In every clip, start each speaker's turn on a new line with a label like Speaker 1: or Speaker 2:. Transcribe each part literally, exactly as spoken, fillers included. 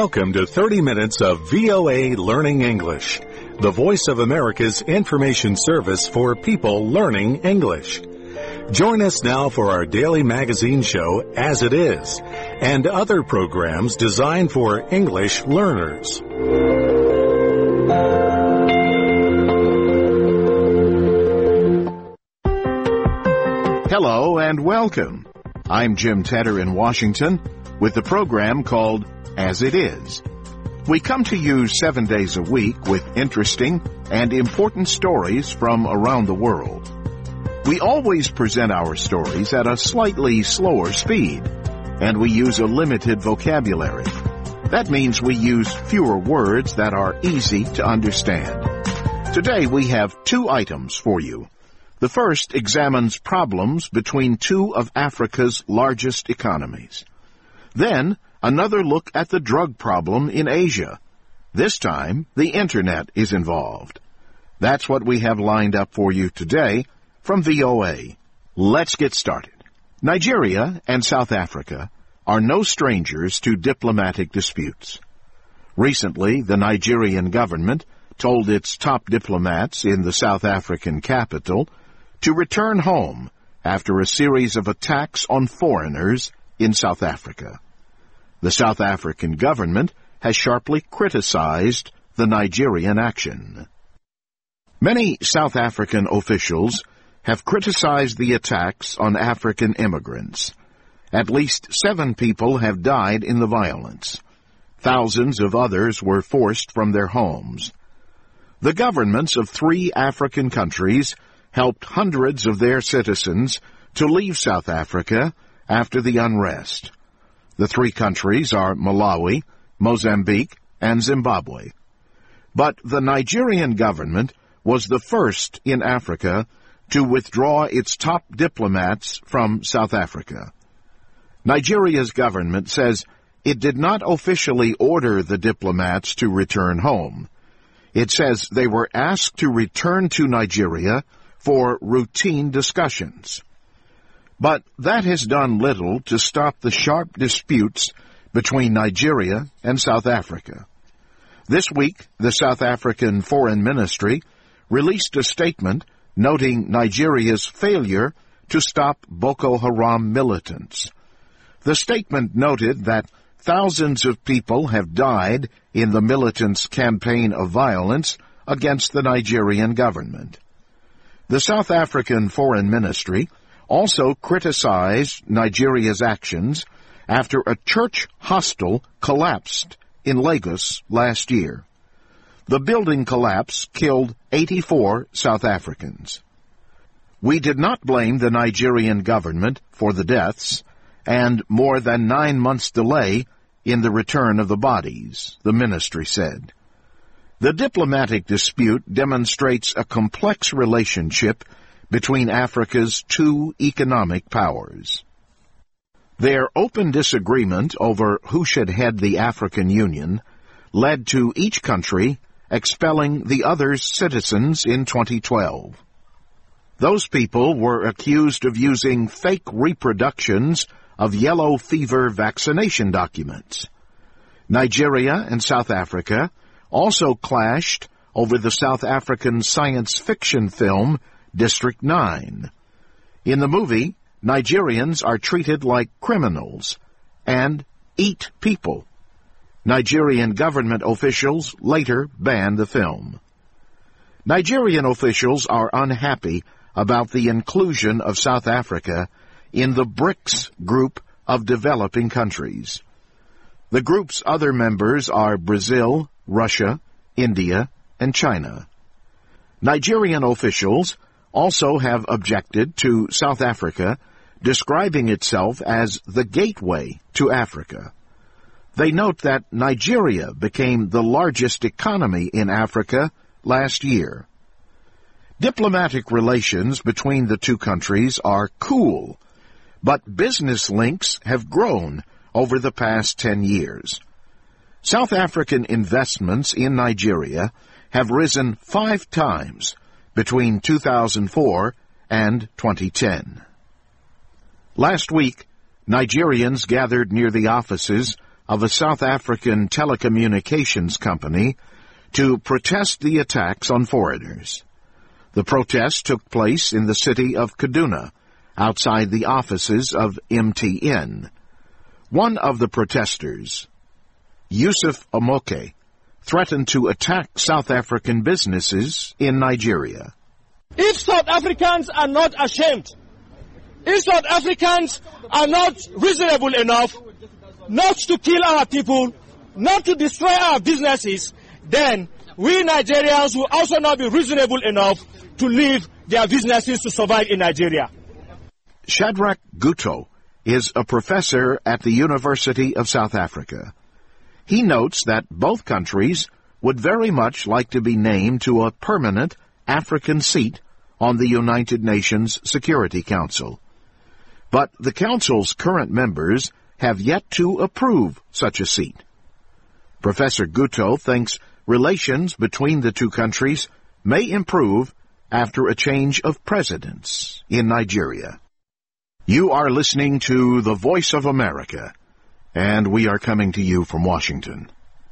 Speaker 1: Welcome to thirty minutes of V O A Learning English, the voice of America's information service for people learning English. Join us now for our daily magazine show, As It Is, and other programs designed for English learners.
Speaker 2: Hello and welcome. I'm Jim Tedder in Washington with the program called As It Is. We come to you seven days a week with interesting and important stories from around the world. We always present our stories at a slightly slower speed, and we use a limited vocabulary. That means we use fewer words that are easy to understand. Today we have two items for you. The first examines problems between two of Africa's largest economies. Then, another look at the drug problem in Asia. This time, the Internet is involved. That's what we have lined up for you today from V O A. Let's get started. Nigeria and South Africa are no strangers to diplomatic disputes. Recently, the Nigerian government told its top diplomats in the South African capital to return home after a series of attacks on foreigners in South Africa. The South African government has sharply criticized the Nigerian action. Many South African officials have criticized the attacks on African immigrants. At least seven people have died in the violence. Thousands of others were forced from their homes. The governments of three African countries helped hundreds of their citizens to leave South Africa after the unrest. The three countries are Malawi, Mozambique, and Zimbabwe. But the Nigerian government was the first in Africa to withdraw its top diplomats from South Africa. Nigeria's government says it did not officially order the diplomats to return home. It says they were asked to return to Nigeria for routine discussions. But that has done little to stop the sharp disputes between Nigeria and South Africa. This week, the South African Foreign Ministry released a statement noting Nigeria's failure to stop Boko Haram militants. The statement noted that thousands of people have died in the militants' campaign of violence against the Nigerian government. The South African Foreign Ministry also criticized Nigeria's actions after a church hostel collapsed in Lagos last year. The building collapse killed eighty-four South Africans. We did not blame the Nigerian government for the deaths and more than nine months' delay in the return of the bodies, the ministry said. The diplomatic dispute demonstrates a complex relationship between Africa's two economic powers. Their open disagreement over who should head the African Union led to each country expelling the other's citizens in twenty twelve. Those people were accused of using fake reproductions of yellow fever vaccination documents. Nigeria and South Africa also clashed over the South African science fiction film District nine. In the movie, Nigerians are treated like criminals and eat people. Nigerian government officials later banned the film. Nigerian officials are unhappy about the inclusion of South Africa in the BRICS group of developing countries. The group's other members are Brazil, Russia, India, and China. Nigerian officials also have objected to South Africa describing itself as the gateway to Africa. They note that Nigeria became the largest economy in Africa last year. Diplomatic relations between the two countries are cool, but business links have grown over the past ten years. South African investments in Nigeria have risen five times between two thousand four and twenty ten. Last week, Nigerians gathered near the offices of a South African telecommunications company to protest the attacks on foreigners. The protest took place in the city of Kaduna, outside the offices of M T N. One of the protesters, Yusuf Omoke, threatened to attack South African businesses in Nigeria.
Speaker 3: If South Africans are not ashamed, if South Africans are not reasonable enough not to kill our people, not to destroy our businesses, then we Nigerians will also not be reasonable enough to leave their businesses to survive in Nigeria.
Speaker 2: Shadrach Guto is a professor at the University of South Africa. He notes that both countries would very much like to be named to a permanent African seat on the United Nations Security Council. But the Council's current members have yet to approve such a seat. Professor Guto thinks relations between the two countries may improve after a change of presidents in Nigeria. You are listening to The Voice of America, and we are coming to you from Washington.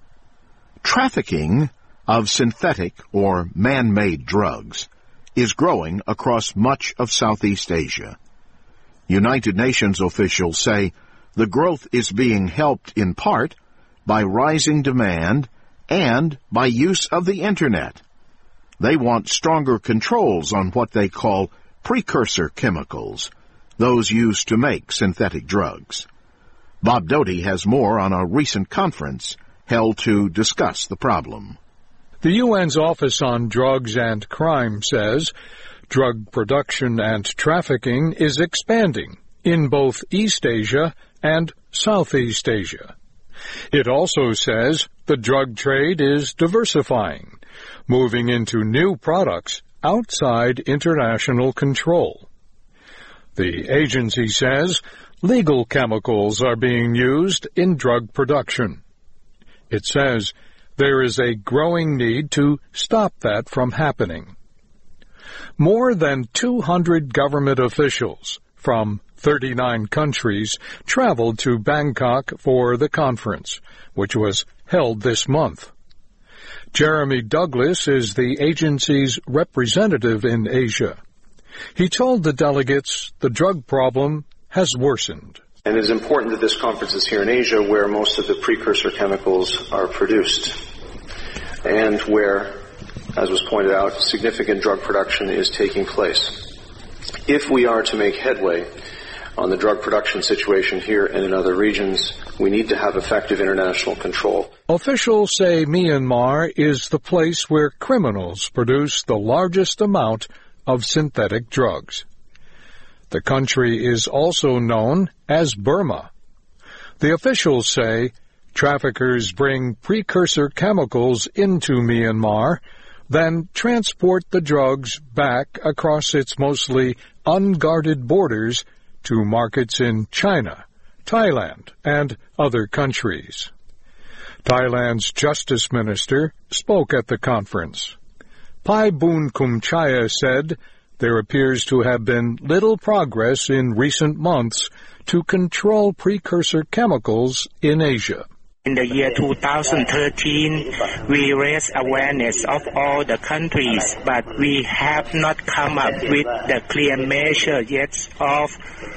Speaker 2: Trafficking of synthetic or man-made drugs is growing across much of Southeast Asia. United Nations officials say the growth is being helped in part by rising demand and by use of the Internet. They want stronger controls on what they call precursor chemicals, those used to make synthetic drugs. Bob Doty has more on a recent conference held to discuss the problem.
Speaker 4: The U N's Office on Drugs and Crime says drug production and trafficking is expanding in both East Asia and Southeast Asia. It also says the drug trade is diversifying, moving into new products outside international control. The agency says legal chemicals are being used in drug production. It says there is a growing need to stop that from happening. More than two hundred government officials from thirty-nine countries traveled to Bangkok for the conference, which was held this month. Jeremy Douglas is the agency's representative in Asia. He told the delegates the drug problem has worsened.
Speaker 5: And it is important that this conference is here in Asia, where most of the precursor chemicals are produced, and where, as was pointed out, significant drug production is taking place. If we are to make headway on the drug production situation here and in other regions, we need to have effective international control.
Speaker 4: Officials say Myanmar is the place where criminals produce the largest amount of synthetic drugs. The country is also known as Burma. The officials say traffickers bring precursor chemicals into Myanmar, then transport the drugs back across its mostly unguarded borders to markets in China, Thailand, and other countries. Thailand's Justice Minister spoke at the conference. Pai Boon Kumchaya said there appears to have been little progress in recent months to control precursor chemicals in Asia.
Speaker 6: In the year two thousand thirteen, we raised awareness of all the countries, but we have not come up with the clear measure yet of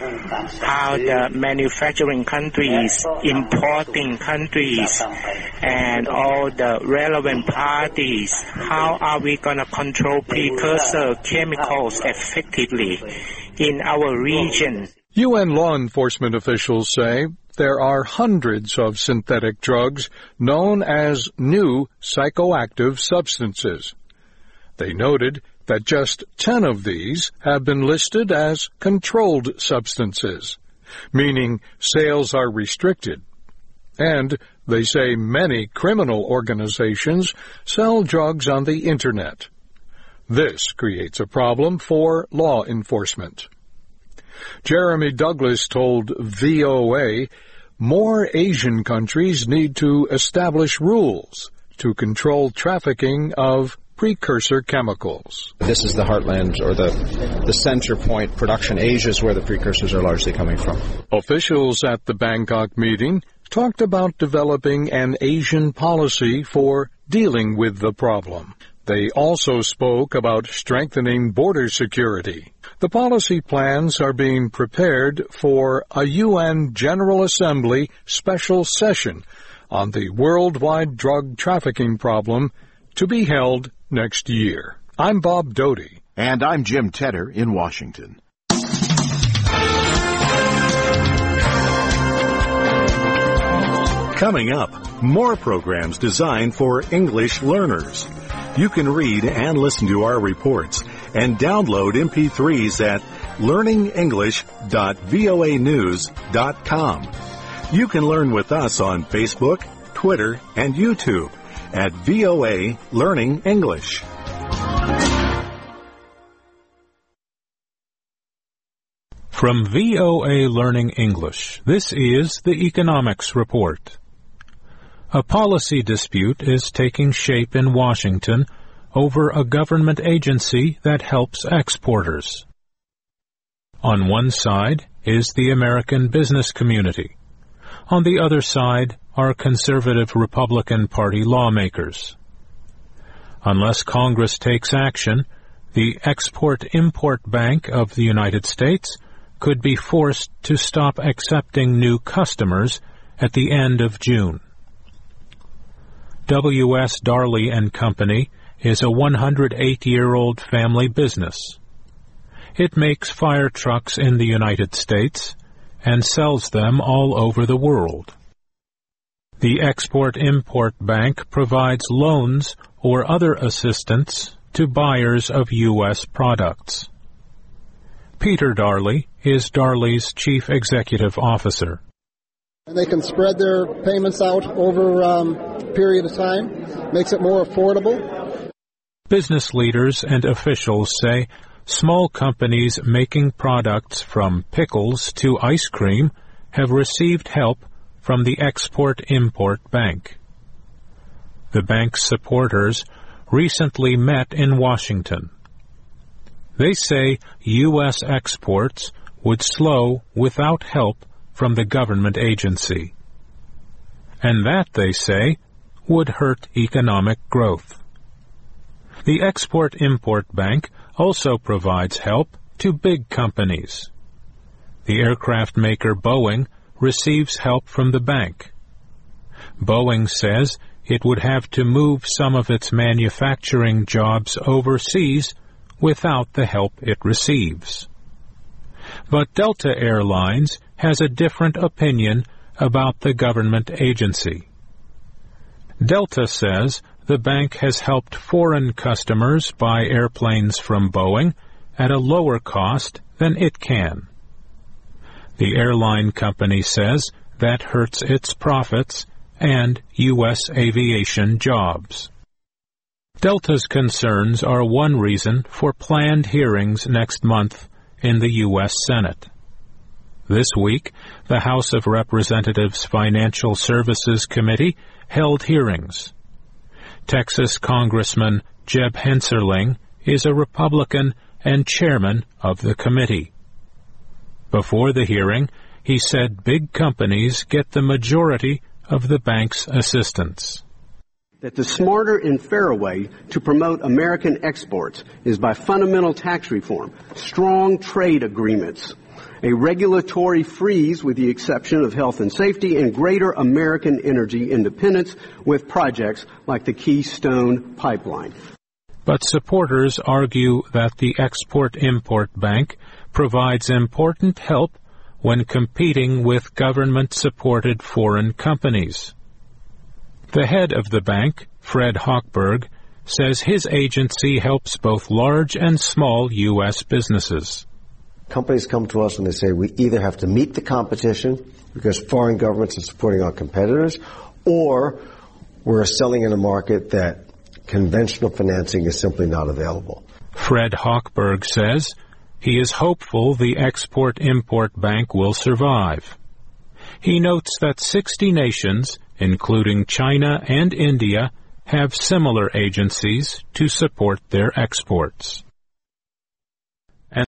Speaker 6: how the manufacturing countries, importing countries, and all the relevant parties, how are we going to control precursor chemicals effectively in our region?
Speaker 4: U N law enforcement officials say there are hundreds of synthetic drugs known as new psychoactive substances. They noted that just ten of these have been listed as controlled substances, meaning sales are restricted. And they say many criminal organizations sell drugs on the Internet. This creates a problem for law enforcement. Jeremy Douglas told V O A more Asian countries need to establish rules to control trafficking of precursor chemicals.
Speaker 7: This is the heartland, or the, the center point. Production Asia is where the precursors are largely coming from.
Speaker 4: Officials at the Bangkok meeting talked about developing an Asian policy for dealing with the problem. They also spoke about strengthening border security. The policy plans are being prepared for a U N General Assembly special session on the worldwide drug trafficking problem to be held next year. I'm Bob Doty.
Speaker 2: And I'm Jim Tedder in Washington.
Speaker 1: Coming up, more programs designed for English learners. You can read and listen to our reports and download M P threes at learning english dot voa news dot com. You can learn with us on Facebook, Twitter, and YouTube at V O A Learning English.
Speaker 8: From V O A Learning English, this is the Economics Report. A policy dispute is taking shape in Washington over a government agency that helps exporters. On one side is the American business community. On the other side are conservative Republican Party lawmakers. Unless Congress takes action, the Export-Import Bank of the United States could be forced to stop accepting new customers at the end of June. W S Darley and Company is a one hundred eight year old family business. It makes fire trucks in the United States and sells them all over the world. The Export-Import Bank provides loans or other assistance to buyers of U S products. Peter Darley is Darley's chief executive officer.
Speaker 9: And they can spread their payments out over um, a period of time, makes it more affordable.
Speaker 8: Business leaders and officials say small companies making products from pickles to ice cream have received help from the Export-Import Bank. The bank's supporters recently met in Washington. They say U S exports would slow without help from the government agency. And that, they say, would hurt economic growth. The Export-Import Bank also provides help to big companies. The aircraft maker Boeing receives help from the bank. Boeing says it would have to move some of its manufacturing jobs overseas without the help it receives. But Delta Airlines has a different opinion about the government agency. Delta says the bank has helped foreign customers buy airplanes from Boeing at a lower cost than it can. The airline company says that hurts its profits and U S aviation jobs. Delta's concerns are one reason for planned hearings next month in the U S Senate. This week, the House of Representatives Financial Services Committee held hearings. Texas Congressman Jeb Hensarling is a Republican and chairman of the committee. Before the hearing, he said big companies get the majority of the bank's assistance.
Speaker 10: That the smarter and fairer way to promote American exports is by fundamental tax reform, strong trade agreements, a regulatory freeze with the exception of health and safety, and greater American energy independence with projects like the Keystone Pipeline.
Speaker 8: But supporters argue that the Export-Import Bank provides important help when competing with government-supported foreign companies. The head of the bank, Fred Hochberg, says his agency helps both large and small U S businesses.
Speaker 11: Companies come to us and they say we either have to meet the competition because foreign governments are supporting our competitors, or we're selling in a market that conventional financing is simply not available.
Speaker 8: Fred Hochberg says he is hopeful the Export-Import Bank will survive. He notes that sixty nations, including China and India, have similar agencies to support their exports.